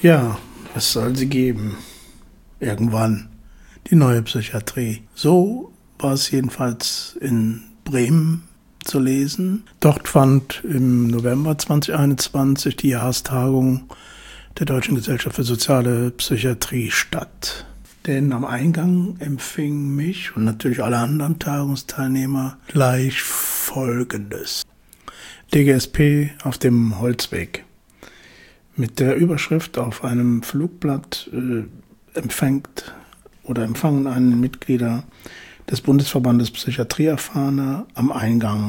Ja, es soll sie geben. Irgendwann. Die neue Psychiatrie. So war es jedenfalls in Bremen zu lesen. Dort fand im November 2021 die Jahrestagung der Deutschen Gesellschaft für Soziale Psychiatrie statt. Denn am Eingang empfing mich und natürlich alle anderen Tagungsteilnehmer gleich Folgendes. DGSP auf dem Holzweg. Mit der Überschrift auf einem Flugblatt empfangen einen Mitglieder des Bundesverbandes Psychiatrieerfahrener am Eingang.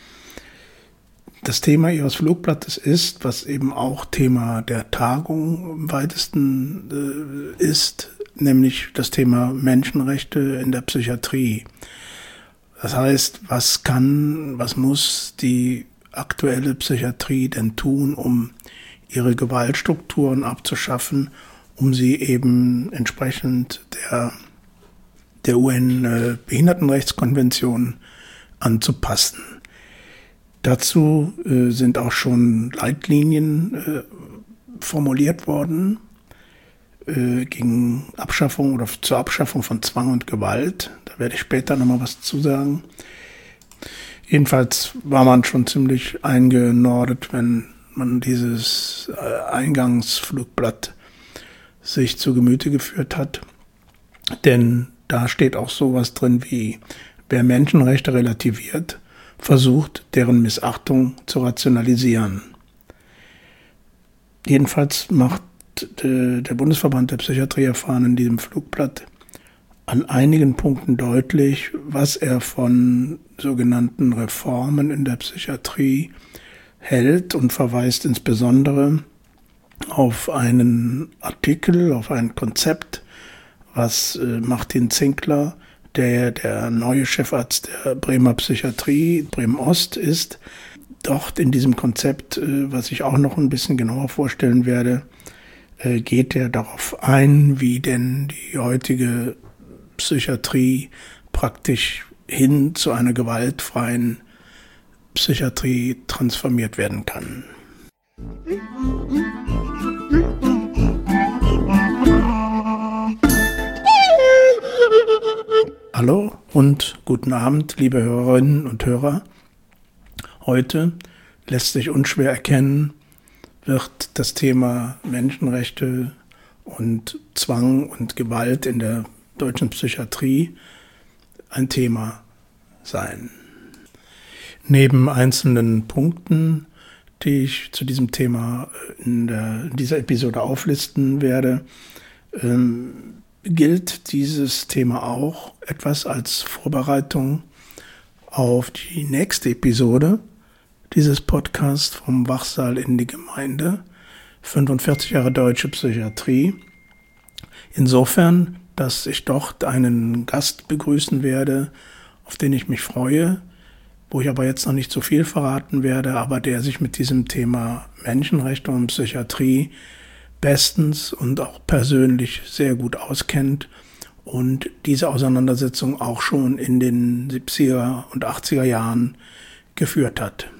Das Thema ihres Flugblattes ist, was eben auch Thema der Tagung im weitesten ist, nämlich das Thema Menschenrechte in der Psychiatrie. Das heißt, was muss die aktuelle Psychiatrie denn tun, um ihre Gewaltstrukturen abzuschaffen, um sie eben entsprechend der UN-Behindertenrechtskonvention anzupassen. Dazu sind auch schon Leitlinien formuliert worden gegen Abschaffung oder zur Abschaffung von Zwang und Gewalt. Da werde ich später nochmal was zu sagen. Jedenfalls war man schon ziemlich eingenordet, wenn man dieses Eingangsflugblatt sich zu Gemüte geführt hat. Denn da steht auch sowas drin wie, wer Menschenrechte relativiert, versucht, deren Missachtung zu rationalisieren. Jedenfalls macht der Bundesverband der Psychiatrieerfahrenen in diesem Flugblatt an einigen Punkten deutlich, was er von sogenannten Reformen in der Psychiatrie hält und verweist insbesondere auf einen Artikel, auf ein Konzept, was Martin Zinkler, der neue Chefarzt der Bremer Psychiatrie, Bremen-Ost ist, dort in diesem Konzept, was ich auch noch ein bisschen genauer vorstellen werde, geht er darauf ein, wie denn die heutige Psychiatrie praktisch hin zu einer gewaltfreien Psychiatrie transformiert werden kann. Hallo und guten Abend, liebe Hörerinnen und Hörer. Heute lässt sich unschwer erkennen, wird das Thema Menschenrechte und Zwang und Gewalt in der deutschen Psychiatrie ein Thema sein. Neben einzelnen Punkten, die ich zu diesem Thema in dieser Episode auflisten werde, gilt dieses Thema auch etwas als Vorbereitung auf die nächste Episode dieses Podcasts vom Wachsaal in die Gemeinde, 45 Jahre deutsche Psychiatrie. Insofern, dass ich dort einen Gast begrüßen werde, auf den ich mich freue, wo ich aber jetzt noch nicht so viel verraten werde, aber der sich mit diesem Thema Menschenrechte und Psychiatrie bestens und auch persönlich sehr gut auskennt und diese Auseinandersetzung auch schon in den 70er und 80er Jahren geführt hat.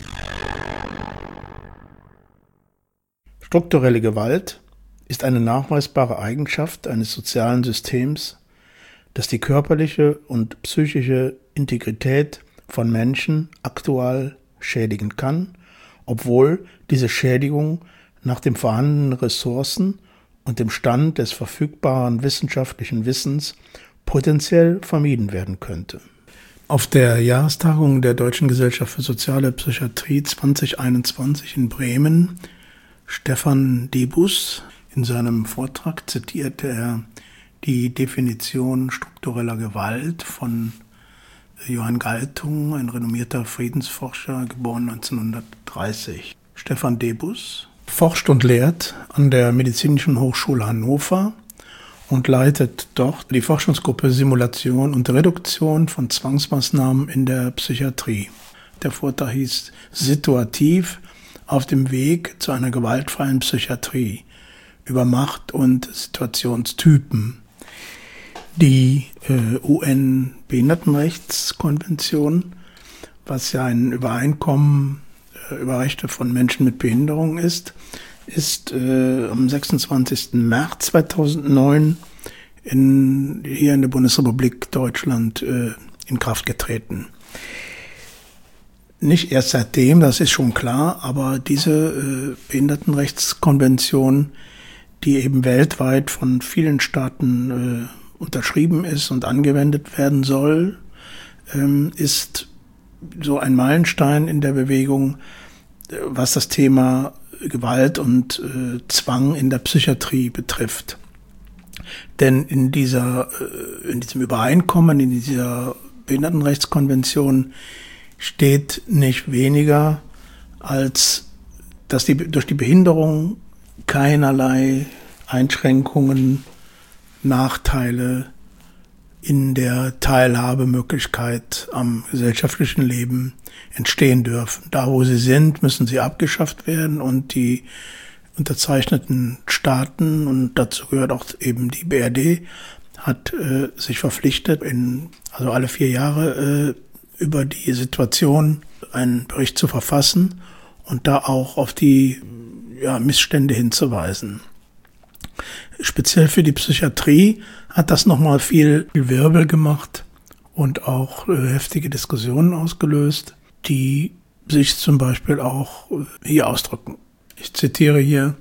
Strukturelle Gewalt ist eine nachweisbare Eigenschaft eines sozialen Systems, das die körperliche und psychische Integrität von Menschen aktuell schädigen kann, obwohl diese Schädigung nach den vorhandenen Ressourcen und dem Stand des verfügbaren wissenschaftlichen Wissens potenziell vermieden werden könnte. Auf der Jahrestagung der Deutschen Gesellschaft für Soziale Psychiatrie 2021 in Bremen, Stefan Debus, in seinem Vortrag zitierte er die Definition struktureller Gewalt von Johann Galtung, ein renommierter Friedensforscher, geboren 1930. Stefan Debus forscht und lehrt an der Medizinischen Hochschule Hannover und leitet dort die Forschungsgruppe Simulation und Reduktion von Zwangsmaßnahmen in der Psychiatrie. Der Vortrag hieß Situativ auf dem Weg zu einer gewaltfreien Psychiatrie über Macht- und Situationstypen. Die UN-Behindertenrechtskonvention, was ja ein Übereinkommen über Rechte von Menschen mit Behinderung ist ist am 26. März 2009 hier in der Bundesrepublik Deutschland in Kraft getreten. Nicht erst seitdem, das ist schon klar, aber diese Behindertenrechtskonvention, die eben weltweit von vielen Staaten unterschrieben ist und angewendet werden soll, ist so ein Meilenstein in der Bewegung, was das Thema Gewalt und Zwang in der Psychiatrie betrifft. Denn in diesem Übereinkommen, in dieser Behindertenrechtskonvention steht nicht weniger, als dass durch die Behinderung keinerlei Einschränkungen, Nachteile in der Teilhabemöglichkeit am gesellschaftlichen Leben entstehen dürfen. Da, wo sie sind, müssen sie abgeschafft werden und die unterzeichneten Staaten, und dazu gehört auch eben die BRD, hat sich verpflichtet, also alle 4 Jahre über die Situation einen Bericht zu verfassen und da auch auf die Missstände hinzuweisen. Speziell für die Psychiatrie hat das nochmal viel Wirbel gemacht und auch heftige Diskussionen ausgelöst, die sich zum Beispiel auch hier ausdrücken. Ich zitiere hier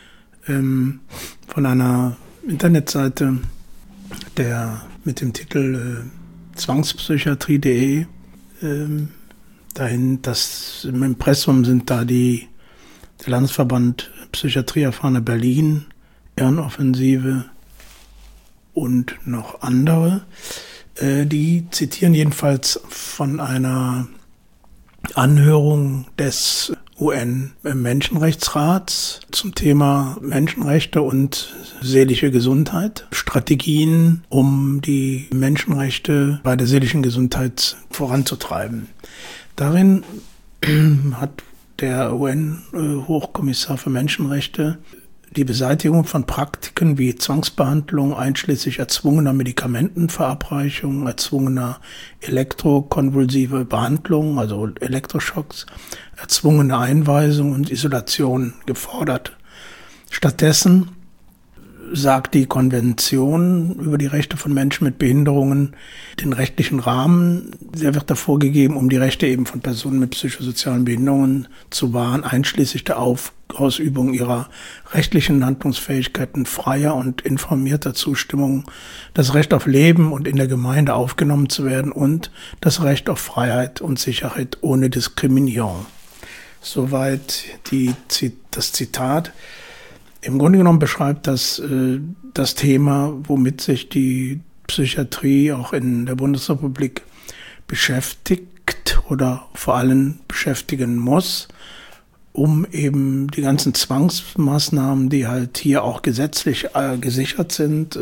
von einer Internetseite, mit dem Titel zwangspsychiatrie.de. Dahin, im Impressum sind da der Landesverband Psychiatrieerfahrene Berlin, Ehreноffensive und noch andere. Die zitieren jedenfalls von einer Anhörung des UN-Menschenrechtsrats zum Thema Menschenrechte und seelische Gesundheit, Strategien, um die Menschenrechte bei der seelischen Gesundheit voranzutreiben. Darin hat der UN-Hochkommissar für Menschenrechte die Beseitigung von Praktiken wie Zwangsbehandlung einschließlich erzwungener Medikamentenverabreichung, erzwungener elektrokonvulsive Behandlung, also Elektroschocks, erzwungene Einweisung und Isolation gefordert. Stattdessen sagt die Konvention über die Rechte von Menschen mit Behinderungen den rechtlichen Rahmen, der wird da vorgegeben, um die Rechte eben von Personen mit psychosozialen Behinderungen zu wahren, einschließlich der Ausübung ihrer rechtlichen Handlungsfähigkeiten, freier und informierter Zustimmung, das Recht auf Leben und in der Gemeinde aufgenommen zu werden und das Recht auf Freiheit und Sicherheit ohne Diskriminierung. Soweit das Zitat. Im Grunde genommen beschreibt das Thema, womit sich die Psychiatrie auch in der Bundesrepublik beschäftigt oder vor allem beschäftigen muss, um eben die ganzen Zwangsmaßnahmen, die halt hier auch gesetzlich abgesichert sind,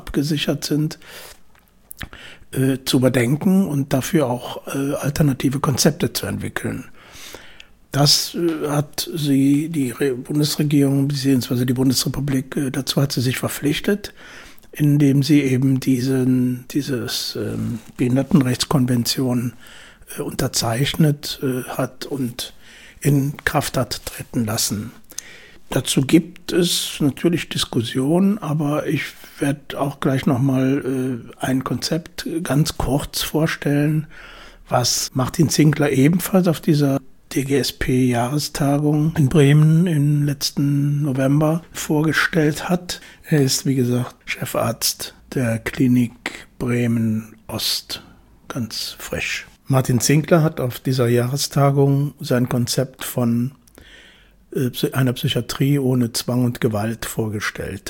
zu überdenken und dafür auch alternative Konzepte zu entwickeln. Das hat die Bundesregierung bzw. die Bundesrepublik, dazu hat sie sich verpflichtet, indem sie eben diese Behindertenrechtskonvention unterzeichnet hat und in Kraft hat treten lassen. Dazu gibt es natürlich Diskussionen, aber ich werde auch gleich nochmal ein Konzept ganz kurz vorstellen, was Martin Zinkler ebenfalls auf dieser DGSP-Jahrestagung in Bremen im letzten November vorgestellt hat. Er ist, wie gesagt, Chefarzt der Klinik Bremen-Ost, ganz frisch. Martin Zinkler hat auf dieser Jahrestagung sein Konzept von einer Psychiatrie ohne Zwang und Gewalt vorgestellt.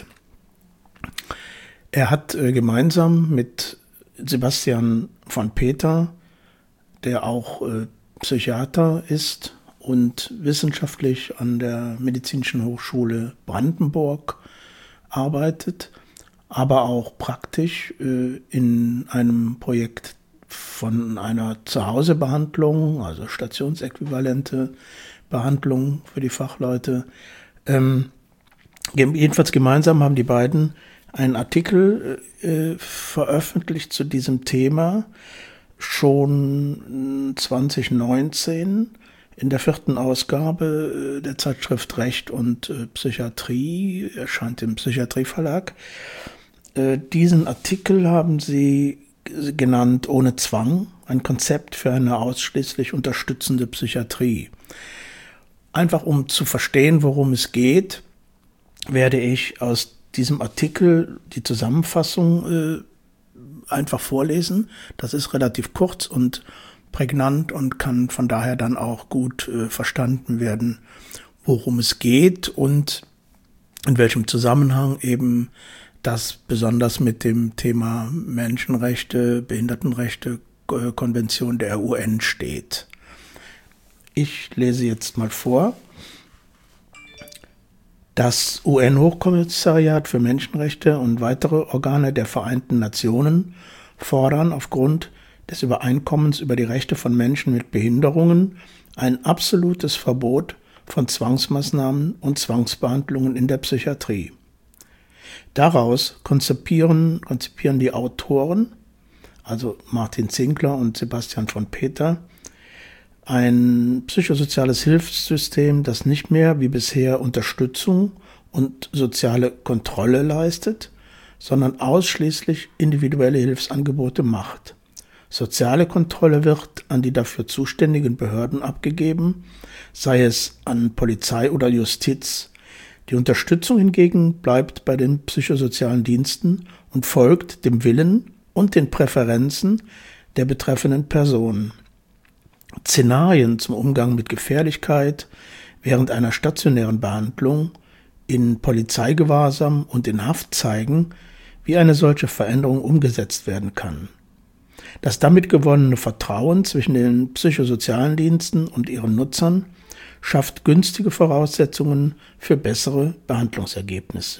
Er hat gemeinsam mit Sebastian von Peter, der auch Psychiater ist und wissenschaftlich an der Medizinischen Hochschule Brandenburg arbeitet, aber auch praktisch in einem Projekt von einer Zuhausebehandlung, also stationsäquivalente Behandlung für die Fachleute. Jedenfalls gemeinsam haben die beiden einen Artikel veröffentlicht zu diesem Thema, schon 2019, In der 4. Ausgabe der Zeitschrift Recht und Psychiatrie, erscheint im Psychiatrieverlag. Diesen Artikel haben sie genannt Ohne Zwang, ein Konzept für eine ausschließlich unterstützende Psychiatrie. Einfach um zu verstehen, worum es geht, werde ich aus diesem Artikel die Zusammenfassung einfach vorlesen. Das ist relativ kurz und prägnant und kann von daher dann auch gut verstanden werden, worum es geht und in welchem Zusammenhang eben das besonders mit dem Thema Menschenrechte, Behindertenrechte, Konvention der UN steht. Ich lese jetzt mal vor. Das UN-Hochkommissariat für Menschenrechte und weitere Organe der Vereinten Nationen fordern aufgrund des Übereinkommens über die Rechte von Menschen mit Behinderungen ein absolutes Verbot von Zwangsmaßnahmen und Zwangsbehandlungen in der Psychiatrie. Daraus konzipieren die Autoren, also Martin Zinkler und Sebastian von Peter, ein psychosoziales Hilfssystem, das nicht mehr wie bisher Unterstützung und soziale Kontrolle leistet, sondern ausschließlich individuelle Hilfsangebote macht. Soziale Kontrolle wird an die dafür zuständigen Behörden abgegeben, sei es an Polizei oder Justiz. Die Unterstützung hingegen bleibt bei den psychosozialen Diensten und folgt dem Willen und den Präferenzen der betreffenden Personen. Szenarien zum Umgang mit Gefährlichkeit während einer stationären Behandlung, in Polizeigewahrsam und in Haft zeigen, wie eine solche Veränderung umgesetzt werden kann. Das damit gewonnene Vertrauen zwischen den psychosozialen Diensten und ihren Nutzern schafft günstige Voraussetzungen für bessere Behandlungsergebnisse.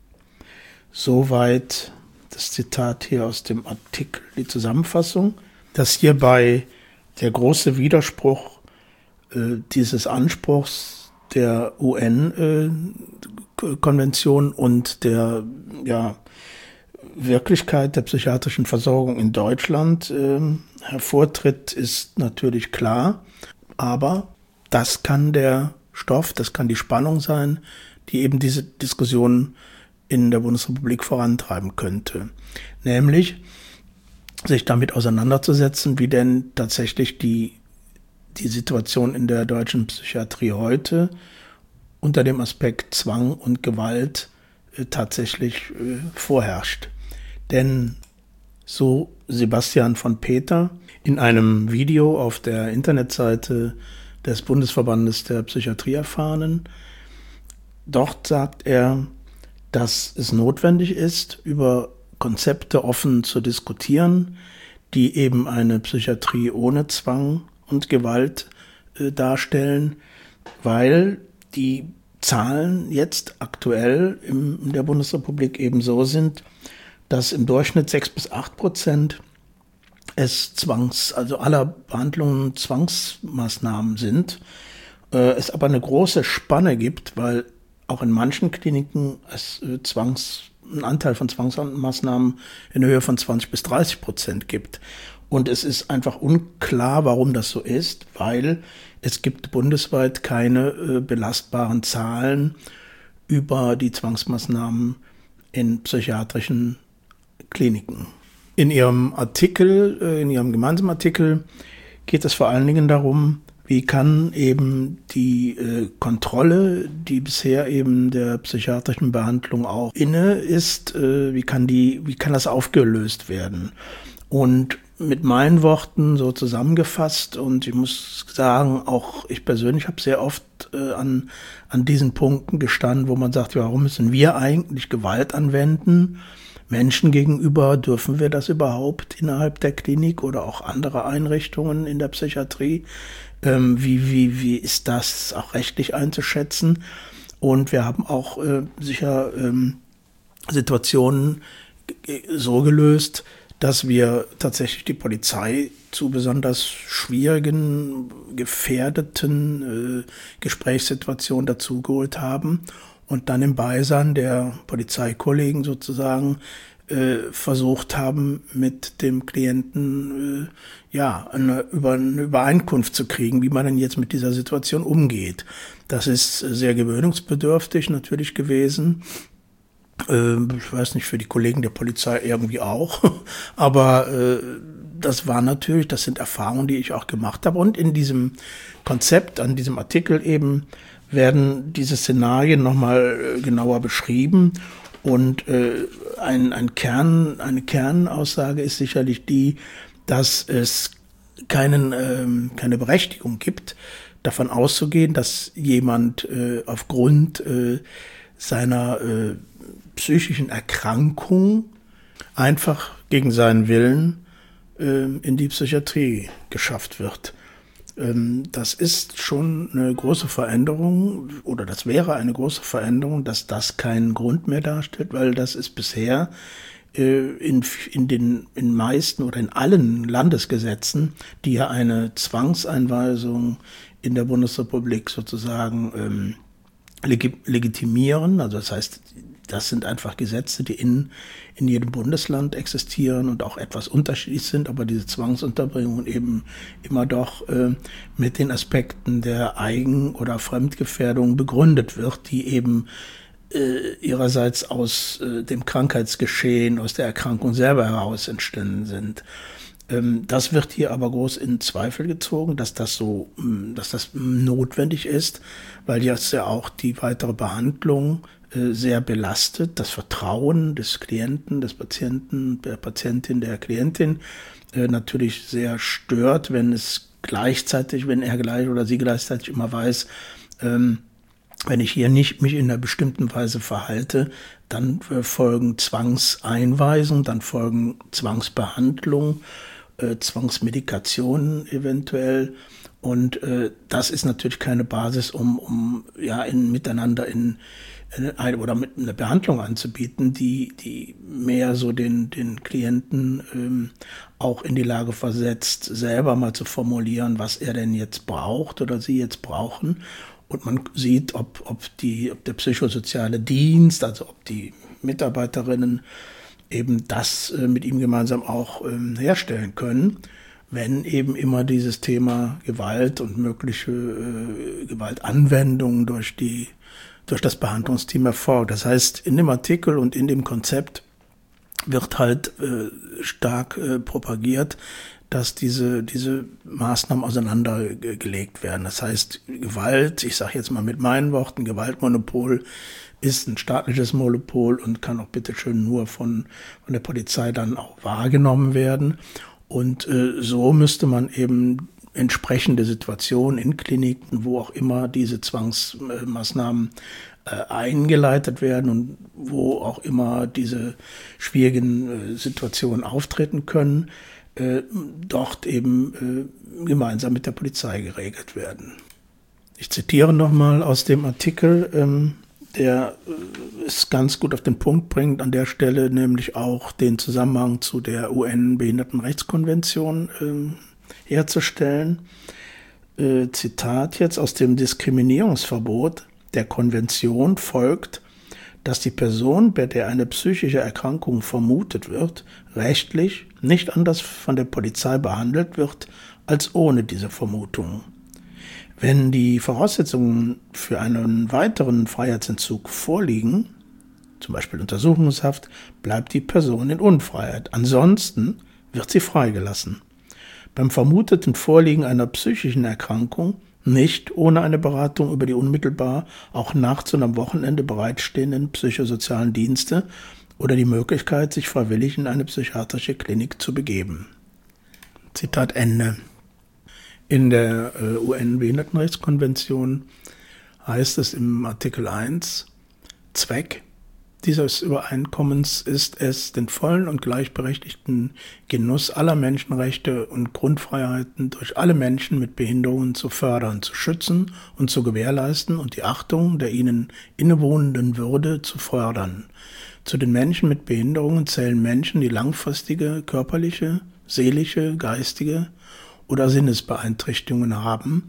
Soweit das Zitat hier aus dem Artikel, die Zusammenfassung, dass hierbei der große Widerspruch dieses Anspruchs der UN-Konvention und der Wirklichkeit der psychiatrischen Versorgung in Deutschland hervortritt, ist natürlich klar. Aber das kann der Stoff, das kann die Spannung sein, die eben diese Diskussion in der Bundesrepublik vorantreiben könnte. Nämlich sich damit auseinanderzusetzen, wie denn tatsächlich die Situation in der deutschen Psychiatrie heute unter dem Aspekt Zwang und Gewalt tatsächlich vorherrscht. Denn so Sebastian von Peter in einem Video auf der Internetseite des Bundesverbandes der Psychiatrieerfahrenen, dort sagt er, dass es notwendig ist, über Konzepte offen zu diskutieren, die eben eine Psychiatrie ohne Zwang und Gewalt darstellen, weil die Zahlen jetzt aktuell in der Bundesrepublik eben so sind, dass im Durchschnitt 6-8% also aller Behandlungen Zwangsmaßnahmen sind, es aber eine große Spanne gibt, weil auch in manchen Kliniken es einen Anteil von Zwangsmaßnahmen in Höhe von 20-30% gibt. Und es ist einfach unklar, warum das so ist, weil es gibt bundesweit keine belastbaren Zahlen über die Zwangsmaßnahmen in psychiatrischen Kliniken. In Ihrem gemeinsamen Artikel geht es vor allen Dingen darum, wie kann eben die Kontrolle, die bisher eben der psychiatrischen Behandlung auch inne ist, wie kann das aufgelöst werden? Und mit meinen Worten so zusammengefasst, und ich muss sagen, auch ich persönlich habe sehr oft an diesen Punkten gestanden, wo man sagt, warum müssen wir eigentlich Gewalt anwenden? Menschen gegenüber, dürfen wir das überhaupt innerhalb der Klinik oder auch anderer Einrichtungen in der Psychiatrie? Wie ist das auch rechtlich einzuschätzen? Und wir haben auch sicher Situationen so gelöst, dass wir tatsächlich die Polizei zu besonders schwierigen, gefährdeten Gesprächssituationen dazugeholt haben und dann im Beisein der Polizeikollegen sozusagen versucht haben, mit dem Klienten eine Übereinkunft zu kriegen, wie man denn jetzt mit dieser Situation umgeht. Das ist sehr gewöhnungsbedürftig natürlich gewesen. Ich weiß nicht, für die Kollegen der Polizei irgendwie auch. Aber das sind Erfahrungen, die ich auch gemacht habe. Und in diesem Konzept, an diesem Artikel eben, werden diese Szenarien nochmal genauer beschrieben. Und eine Kernaussage ist sicherlich die, dass es keine Berechtigung gibt, davon auszugehen, dass jemand aufgrund seiner psychischen Erkrankung einfach gegen seinen Willen in die Psychiatrie geschafft wird. Das ist schon eine große Veränderung, oder das wäre eine große Veränderung, dass das keinen Grund mehr darstellt, weil das ist bisher in meisten oder in allen Landesgesetzen, die ja eine Zwangseinweisung in der Bundesrepublik sozusagen legitimieren. Also das heißt, das sind einfach Gesetze, die in jedem Bundesland existieren und auch etwas unterschiedlich sind, aber diese Zwangsunterbringung eben immer doch mit den Aspekten der Eigen- oder Fremdgefährdung begründet wird, die eben ihrerseits aus dem Krankheitsgeschehen, aus der Erkrankung selber heraus entstanden sind. Das wird hier aber groß in Zweifel gezogen, dass das notwendig ist, weil jetzt ja auch die weitere Behandlung sehr belastet, das Vertrauen des Klienten, des Patienten, der Patientin, der Klientin natürlich sehr stört, wenn er gleich oder sie gleichzeitig immer weiß, wenn ich hier nicht mich in einer bestimmten Weise verhalte, dann folgen Zwangseinweisungen, dann folgen Zwangsbehandlung, Zwangsmedikationen eventuell. Und das ist natürlich keine Basis, um miteinander mit einer Behandlung anzubieten, die mehr so den Klienten auch in die Lage versetzt, selber mal zu formulieren, was er denn jetzt braucht oder sie jetzt brauchen. Und man sieht, ob der psychosoziale Dienst, also ob die Mitarbeiterinnen eben das mit ihm gemeinsam auch herstellen können, wenn eben immer dieses Thema Gewalt und mögliche Gewaltanwendung durch das Behandlungsteam erfolgt. Das heißt, in dem Artikel und in dem Konzept wird halt stark propagiert, dass diese Maßnahmen auseinandergelegt werden. Das heißt, Gewalt, ich sage jetzt mal mit meinen Worten, Gewaltmonopol ist ein staatliches Monopol und kann auch bitteschön nur von der Polizei dann auch wahrgenommen werden. Und so müsste man eben entsprechende Situationen in Kliniken, wo auch immer diese Zwangsmaßnahmen eingeleitet werden und wo auch immer diese schwierigen Situationen auftreten können, dort eben gemeinsam mit der Polizei geregelt werden. Ich zitiere nochmal aus dem Artikel, der es ganz gut auf den Punkt bringt, an der Stelle nämlich auch den Zusammenhang zu der UN-Behindertenrechtskonvention herzustellen. Zitat jetzt: Aus dem Diskriminierungsverbot der Konvention folgt, dass die Person, bei der eine psychische Erkrankung vermutet wird, rechtlich nicht anders von der Polizei behandelt wird als ohne diese Vermutung. Wenn die Voraussetzungen für einen weiteren Freiheitsentzug vorliegen, zum Beispiel Untersuchungshaft, bleibt die Person in Unfreiheit. Ansonsten wird sie freigelassen. Beim vermuteten Vorliegen einer psychischen Erkrankung nicht ohne eine Beratung über die unmittelbar auch nachts und am Wochenende bereitstehenden psychosozialen Dienste oder die Möglichkeit, sich freiwillig in eine psychiatrische Klinik zu begeben. Zitat Ende. In der UN-Behindertenrechtskonvention heißt es im Artikel 1, Zweck dieses Übereinkommens ist es, den vollen und gleichberechtigten Genuss aller Menschenrechte und Grundfreiheiten durch alle Menschen mit Behinderungen zu fördern, zu schützen und zu gewährleisten und die Achtung der ihnen innewohnenden Würde zu fördern. Zu den Menschen mit Behinderungen zählen Menschen, die langfristige körperliche, seelische, geistige oder Sinnesbeeinträchtigungen haben,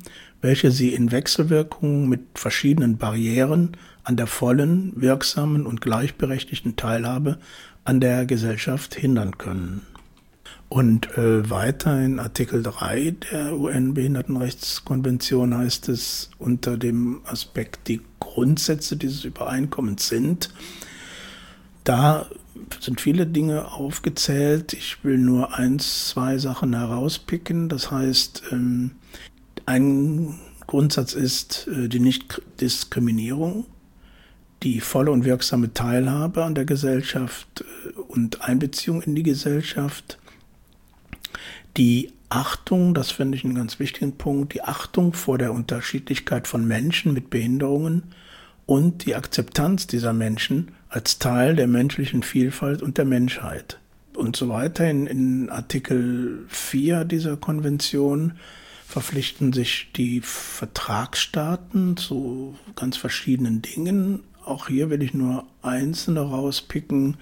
welche sie in Wechselwirkung mit verschiedenen Barrieren an der vollen, wirksamen und gleichberechtigten Teilhabe an der Gesellschaft hindern können. Und weiter in Artikel 3 der UN-Behindertenrechtskonvention heißt es unter dem Aspekt, die Grundsätze dieses Übereinkommens sind. Da sind viele Dinge aufgezählt. Ich will nur 2 Sachen herauspicken. Das heißt, ein Grundsatz ist die Nichtdiskriminierung, die volle und wirksame Teilhabe an der Gesellschaft und Einbeziehung in die Gesellschaft. Die Achtung, das finde ich einen ganz wichtigen Punkt, die Achtung vor der Unterschiedlichkeit von Menschen mit Behinderungen und die Akzeptanz dieser Menschen als Teil der menschlichen Vielfalt und der Menschheit. Und so weiter in Artikel 4 dieser Konvention verpflichten sich die Vertragsstaaten zu ganz verschiedenen Dingen. Auch hier will ich nur einzelne rauspicken.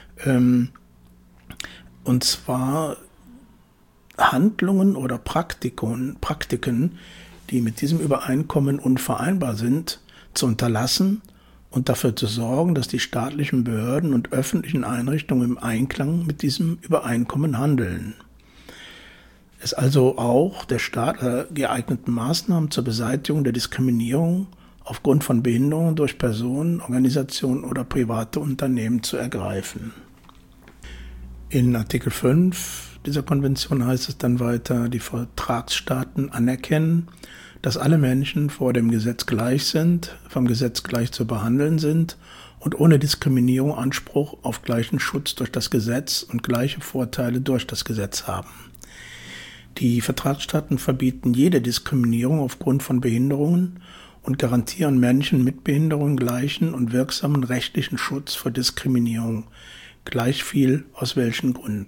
Und zwar Handlungen oder Praktiken, die mit diesem Übereinkommen unvereinbar sind, zu unterlassen und dafür zu sorgen, dass die staatlichen Behörden und öffentlichen Einrichtungen im Einklang mit diesem Übereinkommen handeln. Es also auch der Staat geeigneten Maßnahmen zur Beseitigung der Diskriminierung aufgrund von Behinderungen durch Personen, Organisationen oder private Unternehmen zu ergreifen. In Artikel 5 dieser Konvention heißt es dann weiter, die Vertragsstaaten anerkennen, dass alle Menschen vor dem Gesetz gleich sind, vom Gesetz gleich zu behandeln sind und ohne Diskriminierung Anspruch auf gleichen Schutz durch das Gesetz und gleiche Vorteile durch das Gesetz haben. Die Vertragsstaaten verbieten jede Diskriminierung aufgrund von Behinderungen und garantieren Menschen mit Behinderungen gleichen und wirksamen rechtlichen Schutz vor Diskriminierung, gleich viel aus welchen Gründen.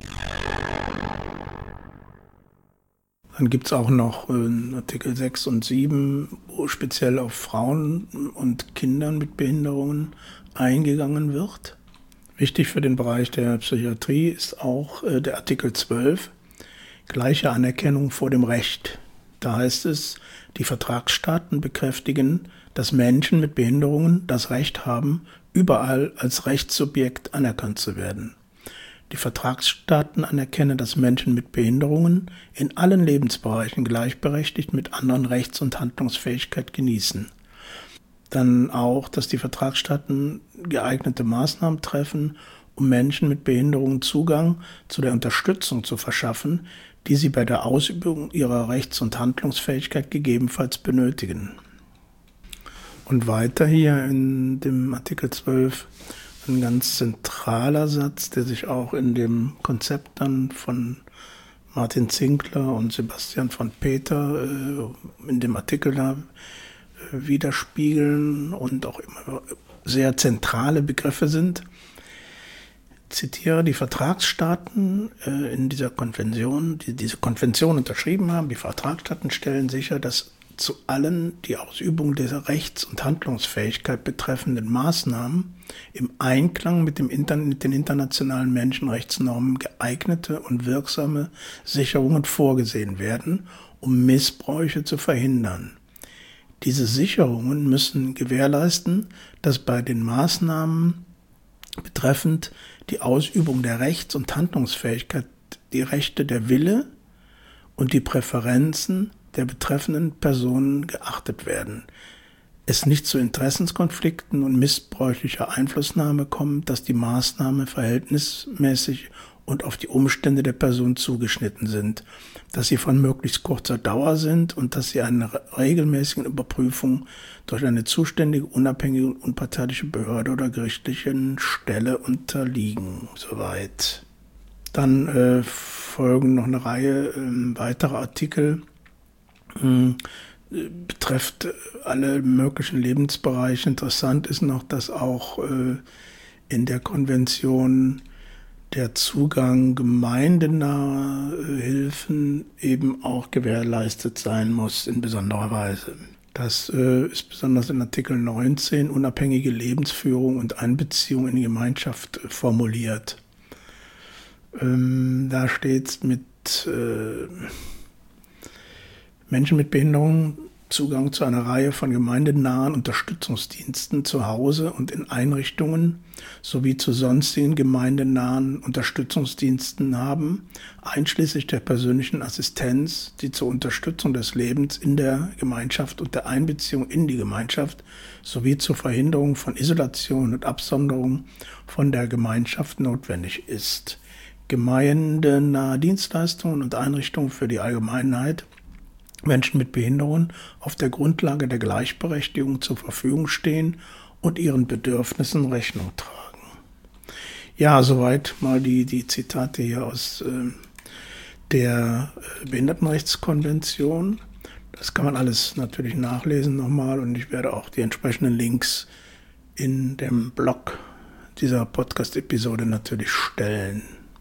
Dann gibt es auch noch Artikel 6 und 7, wo speziell auf Frauen und Kindern mit Behinderungen eingegangen wird. Wichtig für den Bereich der Psychiatrie ist auch der Artikel 12, gleiche Anerkennung vor dem Recht. Da heißt es, die Vertragsstaaten bekräftigen, dass Menschen mit Behinderungen das Recht haben, überall als Rechtssubjekt anerkannt zu werden. Die Vertragsstaaten anerkennen, dass Menschen mit Behinderungen in allen Lebensbereichen gleichberechtigt mit anderen Rechts- und Handlungsfähigkeit genießen. Dann auch, dass die Vertragsstaaten geeignete Maßnahmen treffen, um Menschen mit Behinderungen Zugang zu der Unterstützung zu verschaffen, die sie bei der Ausübung ihrer Rechts- und Handlungsfähigkeit gegebenenfalls benötigen. Und weiter hier in dem Artikel 12 ein ganz zentraler Satz, der sich auch in dem Konzept dann von Martin Zinkler und Sebastian von Peter in dem Artikel da widerspiegeln und auch immer sehr zentrale Begriffe sind. Ich zitiere, die Vertragsstaaten in dieser Konvention, die diese Konvention unterschrieben haben, die Vertragsstaaten stellen sicher, dass zu allen die Ausübung der Rechts- und Handlungsfähigkeit betreffenden Maßnahmen im Einklang mit den internationalen Menschenrechtsnormen geeignete und wirksame Sicherungen vorgesehen werden, um Missbräuche zu verhindern. Diese Sicherungen müssen gewährleisten, dass bei den Maßnahmen betreffend die Ausübung der Rechts- und Handlungsfähigkeit die Rechte, der Wille und die Präferenzen der betreffenden Personen geachtet werden, es nicht zu Interessenskonflikten und missbräuchlicher Einflussnahme kommt, dass die Maßnahmen verhältnismäßig und auf die Umstände der Person zugeschnitten sind, dass sie von möglichst kurzer Dauer sind und dass sie einer regelmäßigen Überprüfung durch eine zuständige, unabhängige und unparteiische Behörde oder gerichtlichen Stelle unterliegen. Soweit. Dann folgen noch eine Reihe weiterer Artikel, betrifft alle möglichen Lebensbereiche. Interessant ist noch, dass auch in der Konvention der Zugang gemeindenaher Hilfen eben auch gewährleistet sein muss in besonderer Weise. Das ist besonders in Artikel 19 unabhängige Lebensführung und Einbeziehung in die Gemeinschaft formuliert. Da steht es mit Menschen mit Behinderungen Zugang zu einer Reihe von gemeindenahen Unterstützungsdiensten zu Hause und in Einrichtungen sowie zu sonstigen gemeindenahen Unterstützungsdiensten haben, einschließlich der persönlichen Assistenz, die zur Unterstützung des Lebens in der Gemeinschaft und der Einbeziehung in die Gemeinschaft sowie zur Verhinderung von Isolation und Absonderung von der Gemeinschaft notwendig ist. Gemeindenahe Dienstleistungen und Einrichtungen für die Allgemeinheit Menschen mit Behinderungen auf der Grundlage der Gleichberechtigung zur Verfügung stehen und ihren Bedürfnissen Rechnung tragen. Ja, soweit mal die Zitate hier aus der Behindertenrechtskonvention. Das kann man alles natürlich nachlesen nochmal und ich werde auch die entsprechenden Links in dem Blog dieser Podcast-Episode natürlich stellen.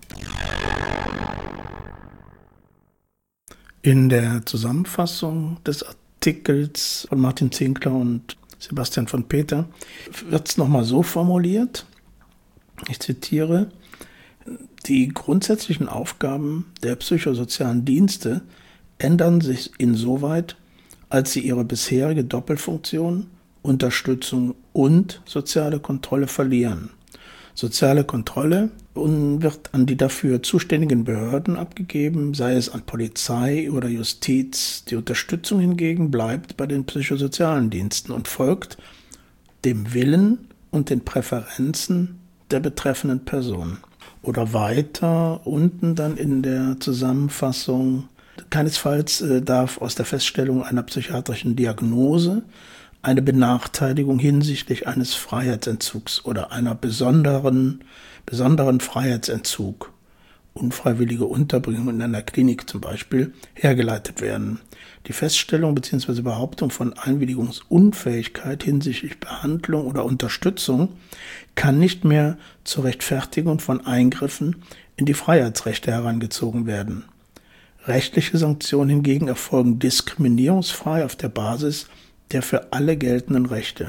In der Zusammenfassung des Artikels von Martin Zinkler und Sebastian von Peter wird es nochmal so formuliert, ich zitiere, die grundsätzlichen Aufgaben der psychosozialen Dienste ändern sich insoweit, als sie ihre bisherige Doppelfunktion, Unterstützung und soziale Kontrolle verlieren. Soziale Kontrolle wird an die dafür zuständigen Behörden abgegeben, sei es an Polizei oder Justiz. Die Unterstützung hingegen bleibt bei den psychosozialen Diensten und folgt dem Willen und den Präferenzen der betreffenden Person. Oder weiter unten dann in der Zusammenfassung, keinesfalls darf aus der Feststellung einer psychiatrischen Diagnose eine Benachteiligung hinsichtlich eines Freiheitsentzugs oder einer besonderen Freiheitsentzug, unfreiwillige Unterbringung in einer Klinik zum Beispiel, hergeleitet werden. Die Feststellung bzw. Behauptung von Einwilligungsunfähigkeit hinsichtlich Behandlung oder Unterstützung kann nicht mehr zur Rechtfertigung von Eingriffen in die Freiheitsrechte herangezogen werden. Rechtliche Sanktionen hingegen erfolgen diskriminierungsfrei auf der Basis der für alle geltenden Rechte.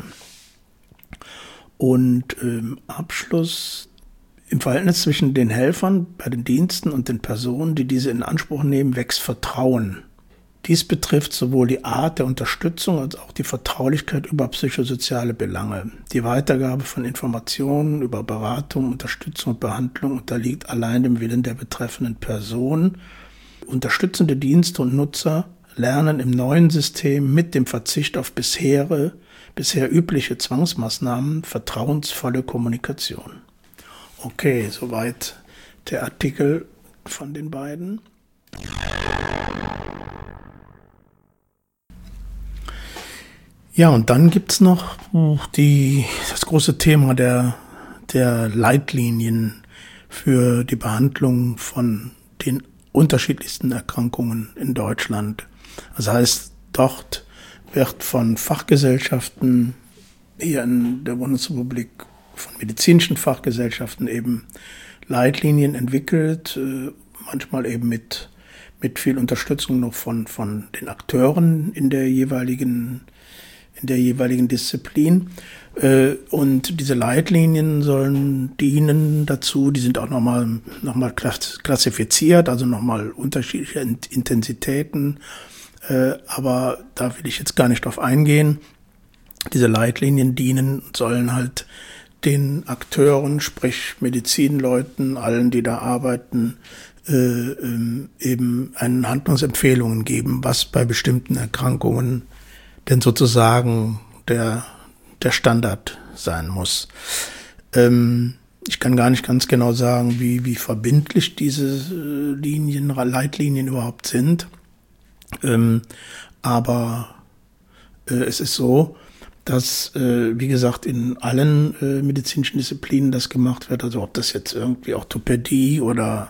Und im Abschluss im Verhältnis zwischen den Helfern bei den Diensten und den Personen, die diese in Anspruch nehmen, wächst Vertrauen. Dies betrifft sowohl die Art der Unterstützung als auch die Vertraulichkeit über psychosoziale Belange. Die Weitergabe von Informationen über Beratung, Unterstützung und Behandlung unterliegt allein dem Willen der betreffenden Person. Unterstützende Dienste und Nutzer lernen im neuen System mit dem Verzicht auf bisher übliche Zwangsmaßnahmen vertrauensvolle Kommunikation. Okay, soweit der Artikel von den beiden. Ja, und dann gibt's noch das große Thema der Leitlinien für die Behandlung von den unterschiedlichsten Erkrankungen in Deutschland. Das heißt, dort wird von Fachgesellschaften hier in der Bundesrepublik, von medizinischen Fachgesellschaften eben Leitlinien entwickelt, manchmal eben mit viel Unterstützung noch von den Akteuren in der jeweiligen Disziplin. Und diese Leitlinien sollen dienen dazu, die sind auch nochmal klassifiziert, also nochmal unterschiedliche Intensitäten, aber da will ich jetzt gar nicht drauf eingehen. Diese Leitlinien sollen halt den Akteuren, sprich Medizinleuten, allen, die da arbeiten, eben einen Handlungsempfehlungen geben, was bei bestimmten Erkrankungen denn sozusagen der Standard sein muss. Ich kann gar nicht ganz genau sagen, wie verbindlich diese Leitlinien überhaupt sind. Aber es ist so, dass, wie gesagt, in allen medizinischen Disziplinen das gemacht wird. Also ob das jetzt irgendwie Orthopädie oder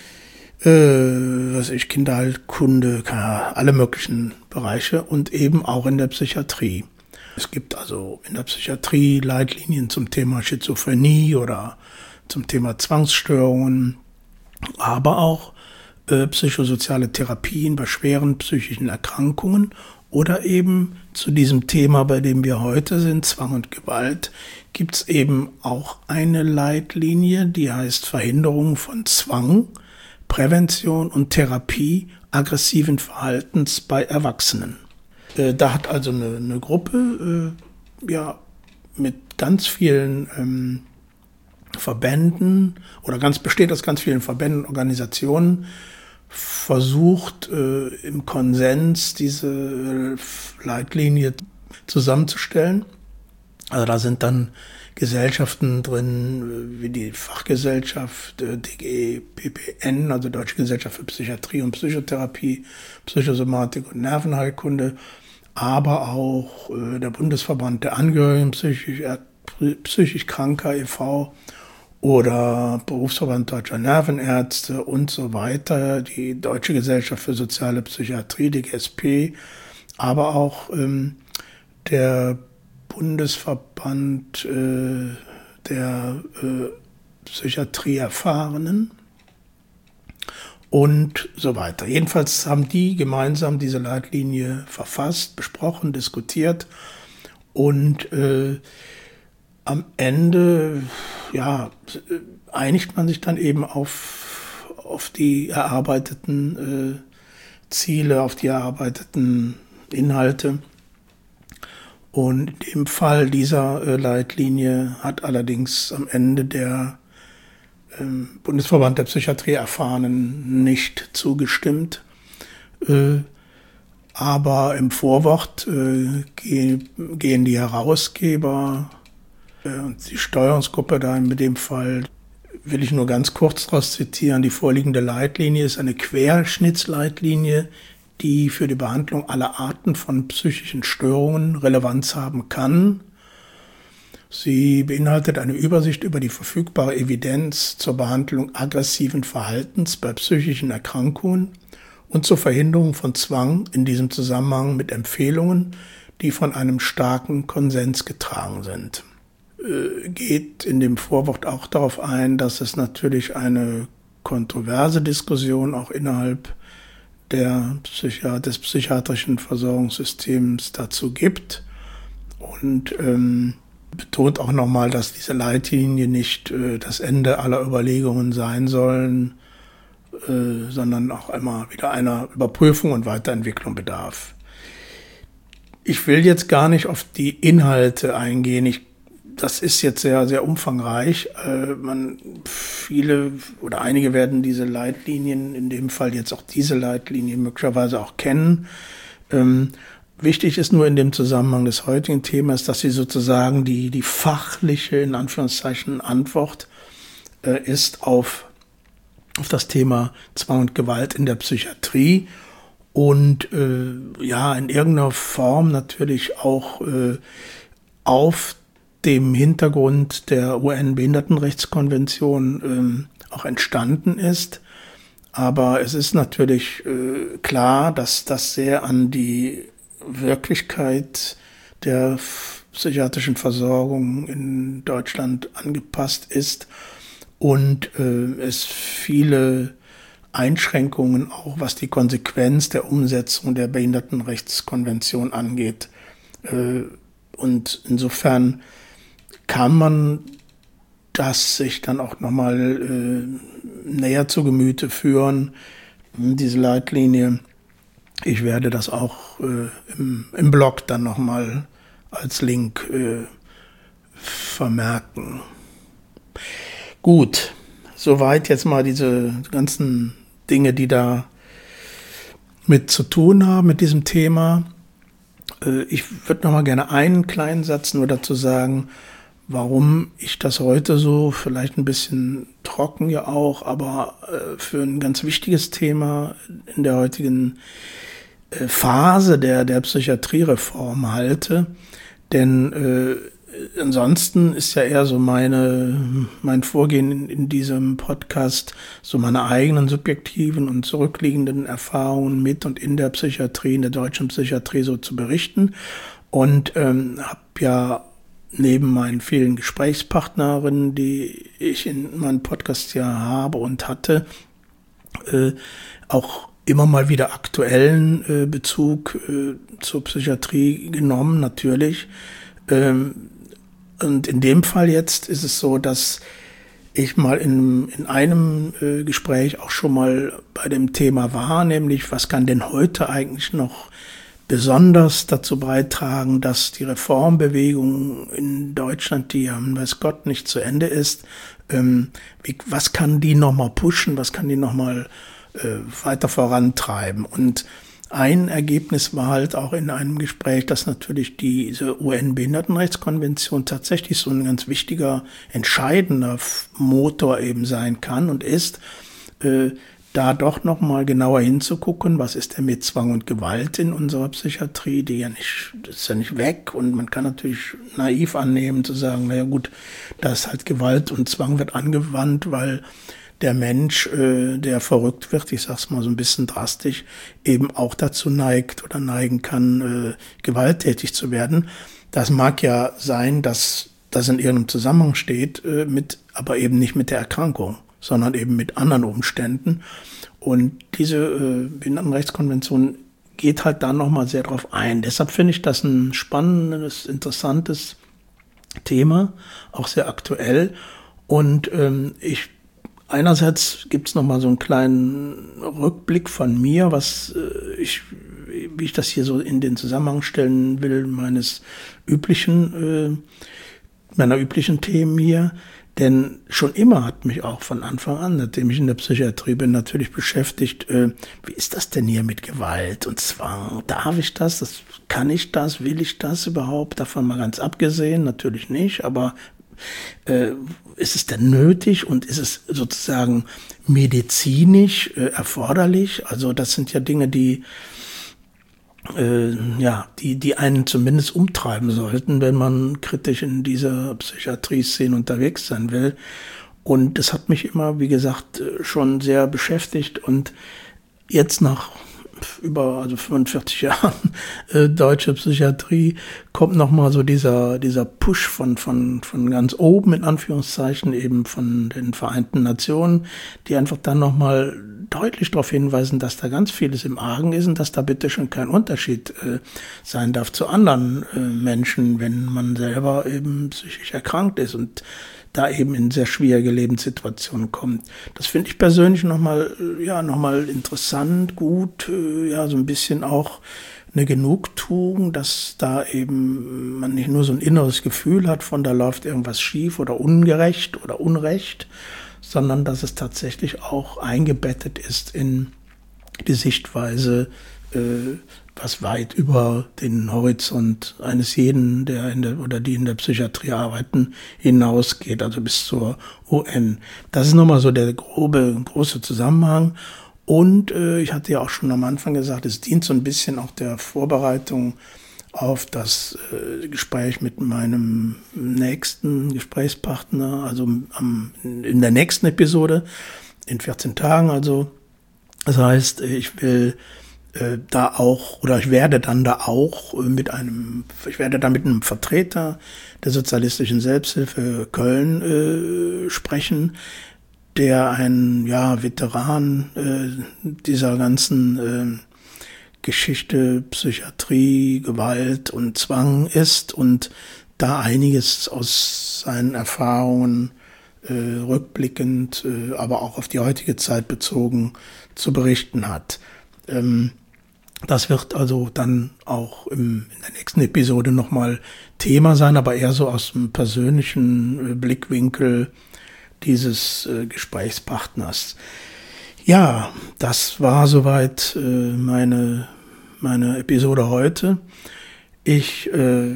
Kinderheilkunde, alle möglichen Bereiche und eben auch in der Psychiatrie. Es gibt also in der Psychiatrie Leitlinien zum Thema Schizophrenie oder zum Thema Zwangsstörungen, aber auch psychosoziale Therapien bei schweren psychischen Erkrankungen oder eben zu diesem Thema, bei dem wir heute sind, Zwang und Gewalt, gibt es eben auch eine Leitlinie, die heißt Verhinderung von Zwang Prävention und Therapie aggressiven Verhaltens bei Erwachsenen. Da hat also eine Gruppe mit ganz vielen Verbänden besteht aus ganz vielen Verbänden und Organisationen, versucht im Konsens diese Leitlinie zusammenzustellen. Also da sind dann Gesellschaften drin, wie die Fachgesellschaft DGPPN, also Deutsche Gesellschaft für Psychiatrie und Psychotherapie, Psychosomatik und Nervenheilkunde, aber auch der Bundesverband der Angehörigen psychisch Kranker e.V. oder Berufsverband Deutscher Nervenärzte und so weiter, die Deutsche Gesellschaft für Soziale Psychiatrie, DGSP, aber auch der Bundesverband der Psychiatrieerfahrenen und so weiter. Jedenfalls haben die gemeinsam diese Leitlinie verfasst, besprochen, diskutiert und am Ende einigt man sich dann eben auf die erarbeiteten Ziele, auf die erarbeiteten Inhalte. Und in dem Fall dieser Leitlinie hat allerdings am Ende der Bundesverband der Psychiatrieerfahrenen nicht zugestimmt. Aber im Vorwort gehen die Herausgeber und die Steuerungsgruppe da in dem Fall, will ich nur ganz kurz daraus zitieren, die vorliegende Leitlinie ist eine Querschnittsleitlinie, die für die Behandlung aller Arten von psychischen Störungen Relevanz haben kann. Sie beinhaltet eine Übersicht über die verfügbare Evidenz zur Behandlung aggressiven Verhaltens bei psychischen Erkrankungen und zur Verhinderung von Zwang in diesem Zusammenhang mit Empfehlungen, die von einem starken Konsens getragen sind. Geht in dem Vorwort auch darauf ein, dass es natürlich eine kontroverse Diskussion auch innerhalb des psychiatrischen Versorgungssystems dazu gibt und betont auch nochmal, dass diese Leitlinie nicht das Ende aller Überlegungen sein sollen, sondern auch immer wieder einer Überprüfung und Weiterentwicklung bedarf. Ich will jetzt gar nicht auf die Inhalte eingehen. Das ist jetzt sehr, sehr umfangreich. Viele oder einige werden diese Leitlinien, in dem Fall jetzt auch diese Leitlinie, möglicherweise auch kennen. Wichtig ist nur in dem Zusammenhang des heutigen Themas, dass sie sozusagen die fachliche, in Anführungszeichen, Antwort ist auf das Thema Zwang und Gewalt in der Psychiatrie und in irgendeiner Form natürlich auch auf dem Hintergrund der UN-Behindertenrechtskonvention auch entstanden ist. Aber es ist natürlich klar, dass das sehr an die Wirklichkeit der psychiatrischen Versorgung in Deutschland angepasst ist und es viele Einschränkungen auch, was die Konsequenz der Umsetzung der Behindertenrechtskonvention angeht. Und insofern kann man das sich dann auch nochmal näher zu Gemüte führen, diese Leitlinie. Ich werde das auch im Blog dann nochmal als Link vermerken. Gut, soweit jetzt mal diese ganzen Dinge, die da mit zu tun haben, mit diesem Thema. Ich würde nochmal gerne einen kleinen Satz nur dazu sagen, warum ich das heute so vielleicht ein bisschen trocken ja auch, aber für ein ganz wichtiges Thema in der heutigen Phase der Psychiatriereform halte. Denn ansonsten ist ja eher so mein Vorgehen in diesem Podcast, so meine eigenen subjektiven und zurückliegenden Erfahrungen mit und in der Psychiatrie, in der deutschen Psychiatrie so zu berichten. Und habe ja neben meinen vielen Gesprächspartnerinnen, die ich in meinem Podcast ja habe und hatte, auch immer mal wieder aktuellen Bezug zur Psychiatrie genommen, natürlich. Und in dem Fall jetzt ist es so, dass ich mal in einem Gespräch auch schon mal bei dem Thema war, nämlich was kann denn heute eigentlich noch besonders dazu beitragen, dass die Reformbewegung in Deutschland, die ja, weiß Gott, nicht zu Ende ist, was kann die nochmal pushen, was kann die nochmal weiter vorantreiben. Und ein Ergebnis war halt auch in einem Gespräch, dass natürlich diese UN-Behindertenrechtskonvention tatsächlich so ein ganz wichtiger, entscheidender Motor eben sein kann und ist, da doch nochmal genauer hinzugucken, was ist denn mit Zwang und Gewalt in unserer Psychiatrie, das ist ja nicht weg, und man kann natürlich naiv annehmen zu sagen, naja gut, da ist halt Gewalt und Zwang wird angewandt, weil der Mensch, der verrückt wird, ich sag's mal so ein bisschen drastisch, eben auch dazu neigt oder neigen kann, gewalttätig zu werden. Das mag ja sein, dass das in irgendeinem Zusammenhang steht, aber eben nicht mit der Erkrankung, sondern eben mit anderen Umständen. Und diese Behindertenrechtskonvention geht halt da nochmal sehr drauf ein. Deshalb finde ich das ein spannendes, interessantes Thema, auch sehr aktuell. Und einerseits gibt's noch mal so einen kleinen Rückblick von mir, wie ich das hier so in den Zusammenhang stellen will, meiner üblichen Themen hier. Denn schon immer hat mich auch von Anfang an, nachdem ich in der Psychiatrie bin, natürlich beschäftigt, wie ist das denn hier mit Gewalt und Zwang? Darf ich das? Kann ich das? Will ich das überhaupt? Davon mal ganz abgesehen, natürlich nicht, aber ist es denn nötig und ist es sozusagen medizinisch erforderlich? Also das sind ja Dinge, die einen zumindest umtreiben sollten, wenn man kritisch in dieser Psychiatrie-Szene unterwegs sein will. Und das hat mich immer, wie gesagt, schon sehr beschäftigt. Und jetzt nach über 45 Jahren deutsche Psychiatrie kommt nochmal so dieser Push von ganz oben, in Anführungszeichen, eben von den Vereinten Nationen, die einfach dann nochmal deutlich darauf hinweisen, dass da ganz vieles im Argen ist und dass da bitte schon kein Unterschied sein darf zu anderen Menschen, wenn man selber eben psychisch erkrankt ist und da eben in sehr schwierige Lebenssituationen kommt. Das finde ich persönlich nochmal interessant, gut, so ein bisschen auch eine Genugtuung, dass da eben man nicht nur so ein inneres Gefühl hat von da läuft irgendwas schief oder ungerecht oder unrecht, sondern dass es tatsächlich auch eingebettet ist in die Sichtweise, was weit über den Horizont eines jeden, der die in der Psychiatrie arbeiten, hinausgeht, also bis zur UN. Das ist nochmal so der große Zusammenhang. Und ich hatte ja auch schon am Anfang gesagt, es dient so ein bisschen auch der Vorbereitung auf das Gespräch mit meinem nächsten Gesprächspartner, also in der nächsten Episode, in 14 Tagen also. Das heißt, ich werde dann mit einem Vertreter der sozialistischen Selbsthilfe Köln sprechen, der ein Veteran dieser ganzen Geschichte, Psychiatrie, Gewalt und Zwang ist und da einiges aus seinen Erfahrungen rückblickend, aber auch auf die heutige Zeit bezogen zu berichten hat. Das wird also dann auch in der nächsten Episode nochmal Thema sein, aber eher so aus dem persönlichen Blickwinkel dieses Gesprächspartners. Ja, das war soweit meine Episode heute. Ich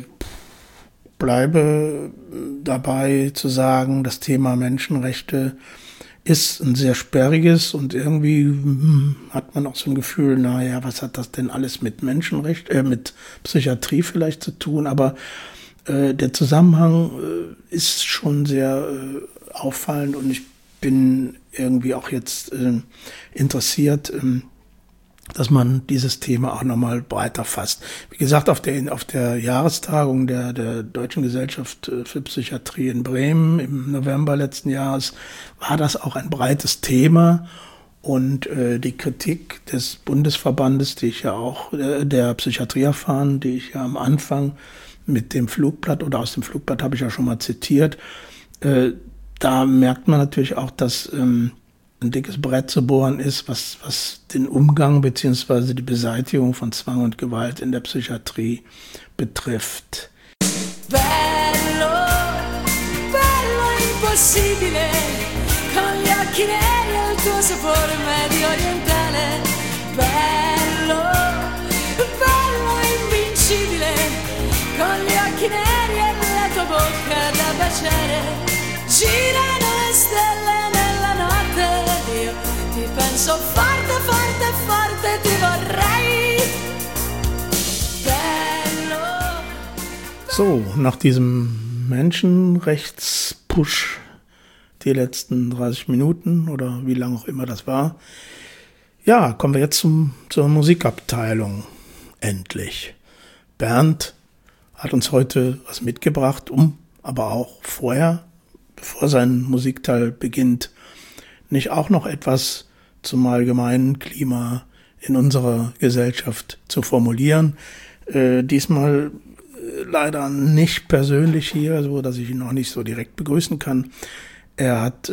bleibe dabei zu sagen, das Thema Menschenrechte ist ein sehr sperriges und irgendwie hat man auch so ein Gefühl, was hat das denn alles mit Menschenrecht, mit Psychiatrie vielleicht zu tun, aber der Zusammenhang ist schon sehr auffallend und ich bin irgendwie auch jetzt interessiert, dass man dieses Thema auch nochmal breiter fasst. Wie gesagt, auf der Jahrestagung der Deutschen Gesellschaft für Psychiatrie in Bremen im November letzten Jahres war das auch ein breites Thema und die Kritik des Bundesverbandes, die ich ja auch, der Psychiatrie erfahren, die ich ja am Anfang mit dem Flugblatt oder aus dem Flugblatt habe ich ja schon mal zitiert, da merkt man natürlich auch, dass ein dickes Brett zu bohren ist, was den Umgang bzw. die Beseitigung von Zwang und Gewalt in der Psychiatrie betrifft. Bello, bello impossibile, con gli occhi neri e il tuo sapore medio orientale. Bello, bello invincibile, con gli occhi neri e la tua bocca da baciare. Girano le stelle nella notte, io ti penso forte, forte, forte, ti vorrei. Bello. So, nach diesem Menschenrechtspush die letzten 30 Minuten oder wie lange auch immer das war, ja, kommen wir jetzt zur Musikabteilung. Endlich. Bernd hat uns heute was mitgebracht, aber auch vorher, bevor sein Musikteil beginnt, nicht auch noch etwas zum allgemeinen Klima in unserer Gesellschaft zu formulieren. Diesmal leider nicht persönlich hier, so dass ich ihn noch nicht so direkt begrüßen kann. Er hat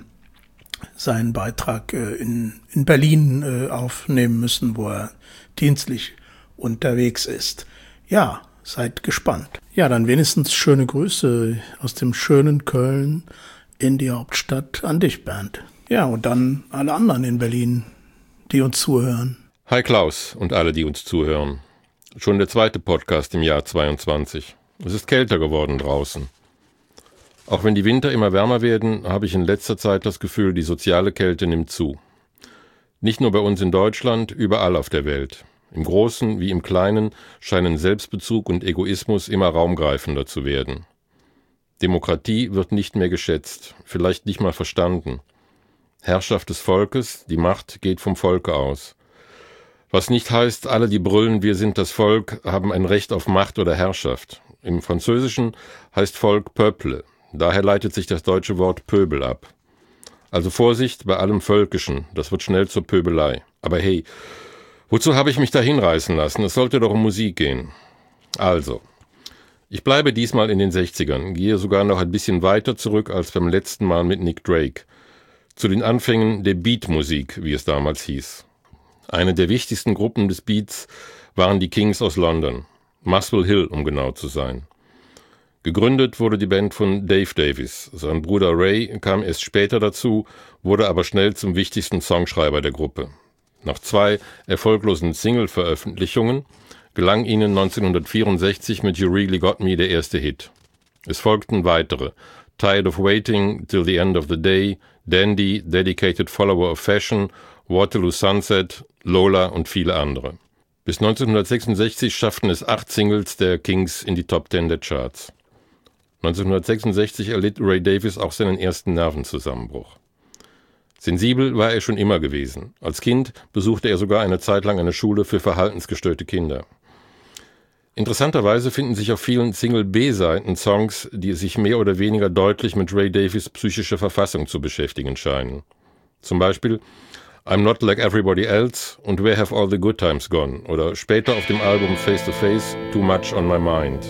seinen Beitrag in Berlin aufnehmen müssen, wo er dienstlich unterwegs ist. Ja, seid gespannt. Ja, dann wenigstens schöne Grüße aus dem schönen Köln in die Hauptstadt an dich, Bernd. Ja, und dann alle anderen in Berlin, die uns zuhören. Hi Klaus und alle, die uns zuhören. Schon der zweite Podcast im Jahr 22. Es ist kälter geworden draußen. Auch wenn die Winter immer wärmer werden, habe ich in letzter Zeit das Gefühl, die soziale Kälte nimmt zu. Nicht nur bei uns in Deutschland, überall auf der Welt. Im Großen wie im Kleinen scheinen Selbstbezug und Egoismus immer raumgreifender zu werden. Demokratie wird nicht mehr geschätzt, vielleicht nicht mal verstanden. Herrschaft des Volkes, die Macht geht vom Volke aus. Was nicht heißt, alle, die brüllen, wir sind das Volk, haben ein Recht auf Macht oder Herrschaft. Im Französischen heißt Volk Peuple. Daher leitet sich das deutsche Wort Pöbel ab. Also Vorsicht bei allem Völkischen, das wird schnell zur Pöbelei. Aber hey, wozu habe ich mich da hinreißen lassen? Es sollte doch um Musik gehen. Also, ich bleibe diesmal in den 60ern, gehe sogar noch ein bisschen weiter zurück als beim letzten Mal mit Nick Drake. Zu den Anfängen der Beatmusik, wie es damals hieß. Eine der wichtigsten Gruppen des Beats waren die Kings aus London. Muswell Hill, um genau zu sein. Gegründet wurde die Band von Dave Davies. Sein Bruder Ray kam erst später dazu, wurde aber schnell zum wichtigsten Songschreiber der Gruppe. Nach 2 erfolglosen Single-Veröffentlichungen gelang ihnen 1964 mit You Really Got Me der erste Hit. Es folgten weitere: Tired of Waiting, Till the End of the Day, Dandy, Dedicated Follower of Fashion, Waterloo Sunset, Lola und viele andere. Bis 1966 schafften es 8 Singles der Kings in die Top 10 der Charts. 1966 erlitt Ray Davies auch seinen ersten Nervenzusammenbruch. Sensibel war er schon immer gewesen. Als Kind besuchte er sogar eine Zeit lang eine Schule für verhaltensgestörte Kinder. Interessanterweise finden sich auf vielen Single-B-Seiten Songs, die sich mehr oder weniger deutlich mit Ray Davies psychischer Verfassung zu beschäftigen scheinen. Zum Beispiel I'm Not Like Everybody Else und Where Have All the Good Times Gone oder später auf dem Album Face to Face Too Much on My Mind.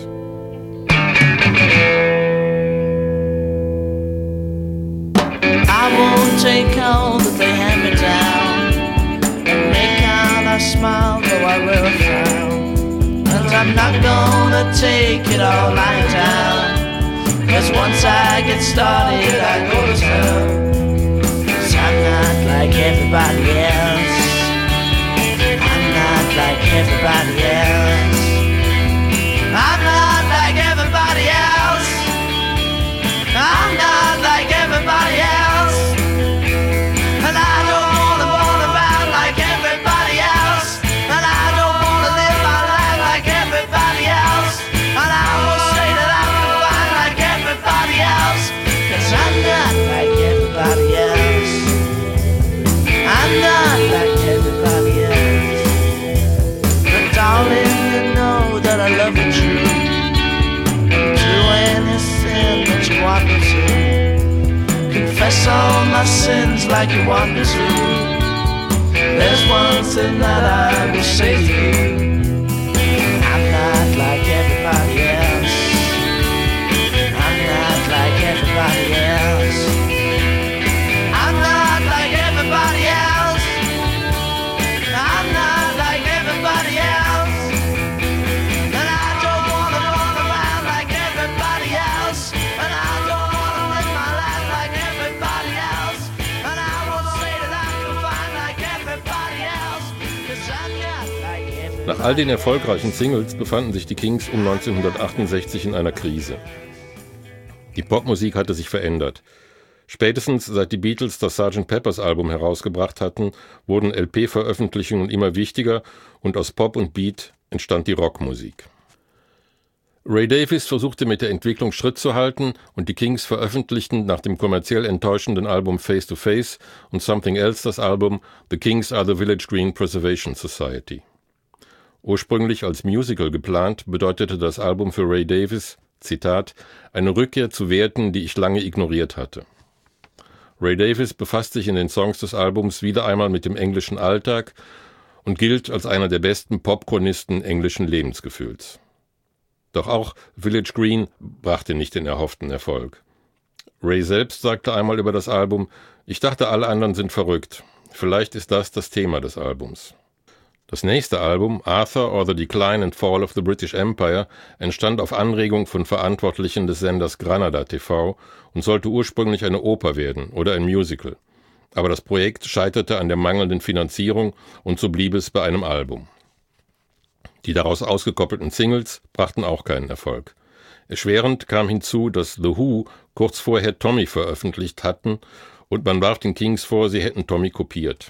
I won't take all that they hand me down and make out I smile, though I will frown. And I'm not gonna take it all lying down, 'cause once I get started I go to town. 'Cause I'm not like everybody else. I'm not like everybody else. I'm not like everybody else. I'm not like everybody else. And I don't wanna run around like everybody else. And I don't wanna live my life like everybody else. And I will say that I'm fine like everybody else. 'Cause I'm not like everybody else. I'm not like everybody else. But darling, you know that I love you true. Do anything that you want me to. Confess all my sins like you want me to. There's one thing that I will say to you. I'm not like everybody else. I'm not like everybody else. Nach all den erfolgreichen Singles befanden sich die Kings um 1968 in einer Krise. Die Popmusik hatte sich verändert. Spätestens seit die Beatles das Sgt. Pepper's Album herausgebracht hatten, wurden LP-Veröffentlichungen immer wichtiger und aus Pop und Beat entstand die Rockmusik. Ray Davies versuchte mit der Entwicklung Schritt zu halten und die Kings veröffentlichten nach dem kommerziell enttäuschenden Album Face to Face und Something Else das Album The Kings Are the Village Green Preservation Society. Ursprünglich als Musical geplant, bedeutete das Album für Ray Davies, Zitat, eine Rückkehr zu Werten, die ich lange ignoriert hatte. Ray Davies befasst sich in den Songs des Albums wieder einmal mit dem englischen Alltag und gilt als einer der besten Popchronisten englischen Lebensgefühls. Doch auch Village Green brachte nicht den erhofften Erfolg. Ray selbst sagte einmal über das Album, ich dachte, alle anderen sind verrückt. Vielleicht ist das Thema des Albums. Das nächste Album, Arthur or the Decline and Fall of the British Empire, entstand auf Anregung von Verantwortlichen des Senders Granada TV und sollte ursprünglich eine Oper werden oder ein Musical. Aber das Projekt scheiterte an der mangelnden Finanzierung und so blieb es bei einem Album. Die daraus ausgekoppelten Singles brachten auch keinen Erfolg. Erschwerend kam hinzu, dass The Who kurz vorher Tommy veröffentlicht hatten und man warf den Kings vor, sie hätten Tommy kopiert.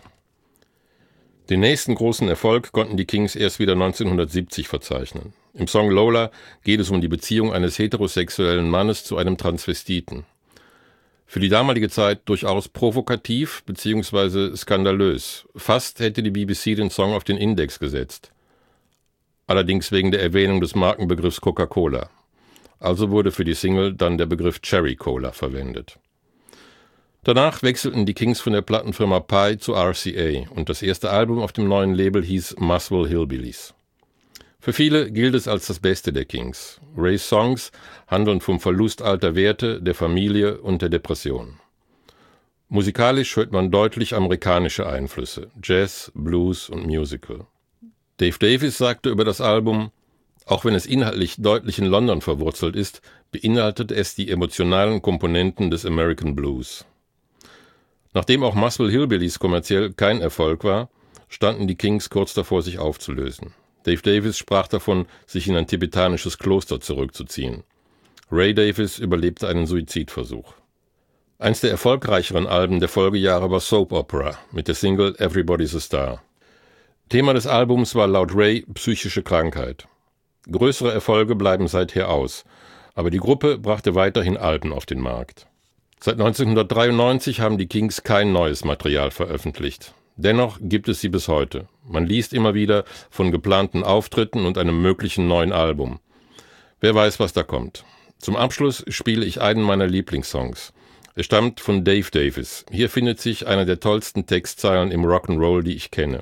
Den nächsten großen Erfolg konnten die Kings erst wieder 1970 verzeichnen. Im Song Lola geht es um die Beziehung eines heterosexuellen Mannes zu einem Transvestiten. Für die damalige Zeit durchaus provokativ bzw. skandalös. Fast hätte die BBC den Song auf den Index gesetzt. Allerdings wegen der Erwähnung des Markenbegriffs Coca-Cola. Also wurde für die Single dann der Begriff Cherry Cola verwendet. Danach wechselten die Kings von der Plattenfirma Pye zu RCA und das erste Album auf dem neuen Label hieß Muswell Hillbillies. Für viele gilt es als das Beste der Kings. Rays Songs handeln vom Verlust alter Werte, der Familie und der Depression. Musikalisch hört man deutlich amerikanische Einflüsse, Jazz, Blues und Musical. Dave Davies sagte über das Album, auch wenn es inhaltlich deutlich in London verwurzelt ist, beinhaltet es die emotionalen Komponenten des American Blues. Nachdem auch Muswell Hillbillies kommerziell kein Erfolg war, standen die Kings kurz davor, sich aufzulösen. Dave Davies sprach davon, sich in ein tibetanisches Kloster zurückzuziehen. Ray Davies überlebte einen Suizidversuch. Eins der erfolgreicheren Alben der Folgejahre war Soap Opera mit der Single Everybody's a Star. Thema des Albums war laut Ray psychische Krankheit. Größere Erfolge bleiben seither aus, aber die Gruppe brachte weiterhin Alben auf den Markt. Seit 1993 haben die Kings kein neues Material veröffentlicht. Dennoch gibt es sie bis heute. Man liest immer wieder von geplanten Auftritten und einem möglichen neuen Album. Wer weiß, was da kommt. Zum Abschluss spiele ich einen meiner Lieblingssongs. Er stammt von Dave Davies. Hier findet sich einer der tollsten Textzeilen im Rock'n'Roll, die ich kenne.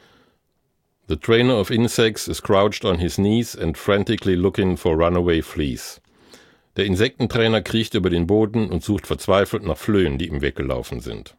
The trainer of insects is crouched on his knees and frantically looking for runaway fleas. Der Insektentrainer kriecht über den Boden und sucht verzweifelt nach Flöhen, die ihm weggelaufen sind.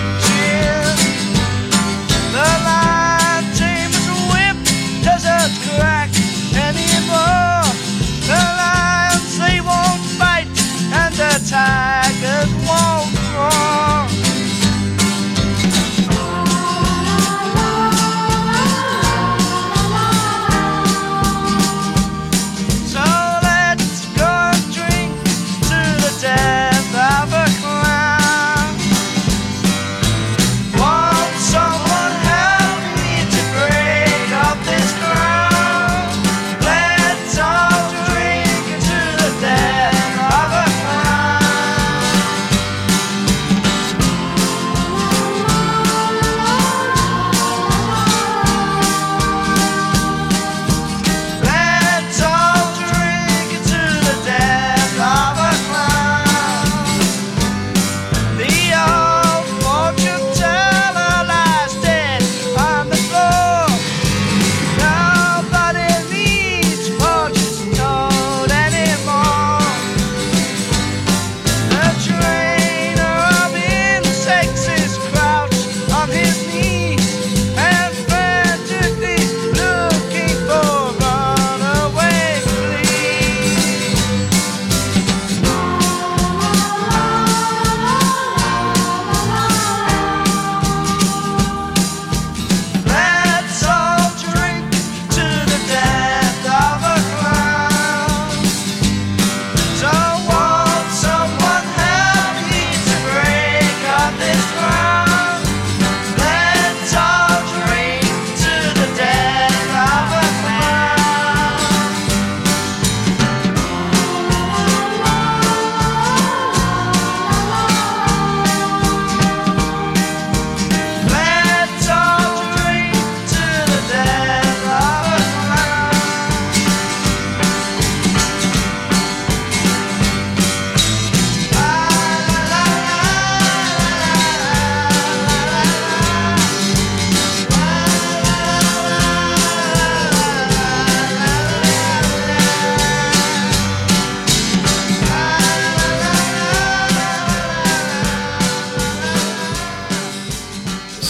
The line tamer's whip doesn't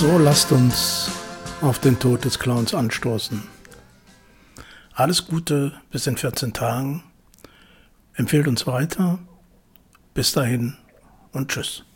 So, lasst uns auf den Tod des Clowns anstoßen. Alles Gute bis in 14 Tagen. Empfehlt uns weiter. Bis dahin und tschüss.